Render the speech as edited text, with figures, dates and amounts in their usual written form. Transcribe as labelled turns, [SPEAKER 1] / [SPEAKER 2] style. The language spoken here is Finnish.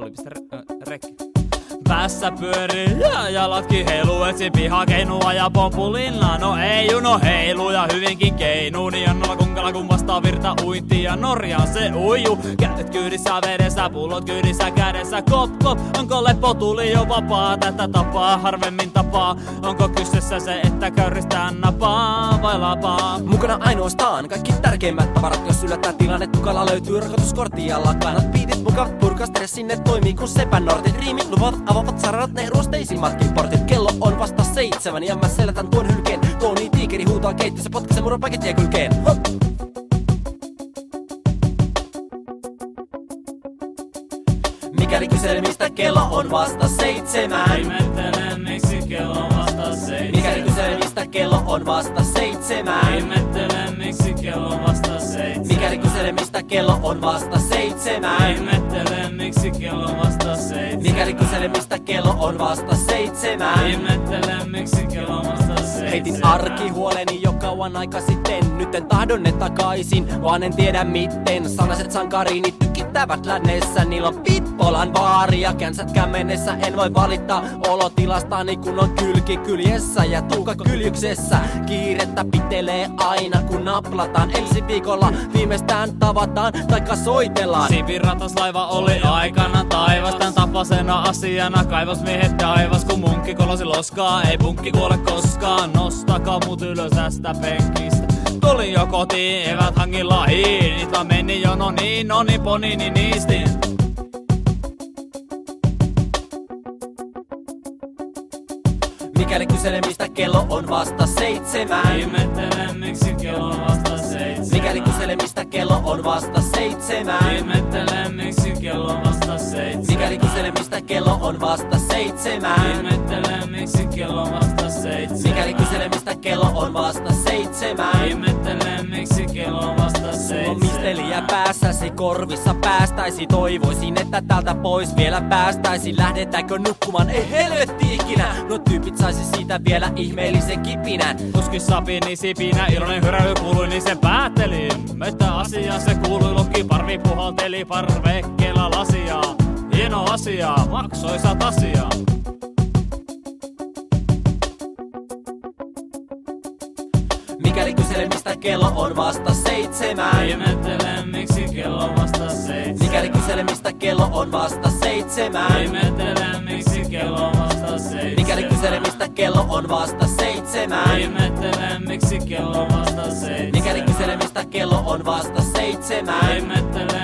[SPEAKER 1] Rek. Päässä pyörii ja jalatkin heilu, etsi pihakeinua ja pompulinna. No ei juno heilu ja hyvinkin keinu, niin Jannalla kunkalla kun vastaa virta uinti ja Norjaan se uiju. Kädet kyydissä vedessä, pullot kyydissä kädessä, kop kop. Onko leppo tuli jo vapaa, tätä tapaa harvemmin tapaa. Onko kyseessä se, että köyristään napaa vai lapaa?
[SPEAKER 2] Mukana ainoastaan kaikki tärkeimmät tavarat, jos yllättää tilanne, tukalla löytyy rahoituskortti ja lakanat. Beatit mukavat purkaa stressin, ne toimii kun sepänortit. Riimit luvat avaavat saranat, ne ruosteisimmatkin portit. Kello on vasta 7 ja mä selätän tuon hylkeen. Toni tiikeri huutaa keittiössä, potkaisen muron pakettia kylkeen. Hop! Mikäli kyselemistä kello on vasta 7.
[SPEAKER 1] Ihmettele miksi kello on vasta 7.
[SPEAKER 2] Mikäli kyselemistä kello on vasta 7.
[SPEAKER 1] Ihmettele miksi kello on vasta 7.
[SPEAKER 2] Mikäli kyselemistä kello on vasta 7.
[SPEAKER 1] Ihmettele miksi kello on vasta 7.
[SPEAKER 2] Mikäli kyselemistä kello on vasta 7.
[SPEAKER 1] Ihmettele miksi kello on vasta 7.
[SPEAKER 2] Heitin arkihuoleni jo kauan aika sitten. Nyt en tahdon ne takaisin, vaan en tiedä miten. Sanaset sankarini tykittävät lännessä. Niillä on pitpolan vaari ja känsät kämmenessä. En voi valittaa olotilastani kun on kylki kyljessä ja tuuka kyljyksessä. Kiirettä pitelee aina kun naplataan. Ensi viikolla viimeistään tavataan taikka soitellaan.
[SPEAKER 1] Sipirataslaiva oli aikana taivas. Tän tapasena asiana kaivosmiehet taivas. Kun munkki kolosi loskaa, ei punkki kuole koskaan. Nostakaa mut ylös tästä penkistä. Tuli jo kotiin, evät hangin lahiin. Niitä meni jo no niin ponini niistin.
[SPEAKER 2] Mikäli kyselemistä kello on vasta 7.
[SPEAKER 1] Ihmettele miksi kello on vasta 7.
[SPEAKER 2] Mikäli kyselemistä kello on vasta 7.
[SPEAKER 1] Ihmettele miksi kello on vasta 7.
[SPEAKER 2] Mikäli kyselemistä kello on vasta 7.
[SPEAKER 1] Ihmettele miksi kello on vasta 7.
[SPEAKER 2] Mikäli kyselemistä kello on vasta 7.
[SPEAKER 1] Ihmettele miksi kello on vasta 7.
[SPEAKER 2] On misteliä päässäsi korvissa päästäisi. Toivoisin että täältä pois vielä päästäisi. Lähdetäänkö nukkumaan? Ei helvetti ikinä. No tyypit saisi siitä vielä ihmeellisen kipinän.
[SPEAKER 1] Tuskin sapini sipinä, iloinen hyräily kuului, niin sen päättelin. Että asia se kuului, lokki parvi puhalteli parvekkeella lasia. Hieno asia, maksoisat asia.
[SPEAKER 2] Mikäli kyselemistä kello on vasta 7.
[SPEAKER 1] Ihmettele miksi kello on vasta 7.
[SPEAKER 2] Mikäli kyselemistä kello on vasta 7.
[SPEAKER 1] Ihmettele miksi kello on vasta 7.
[SPEAKER 2] Mikäli kyselemistä kello on vasta 7.
[SPEAKER 1] Ihmettele miksi kello on vasta 7.
[SPEAKER 2] Mikäli kyselemistä kello on vasta 7.
[SPEAKER 1] Ihmettele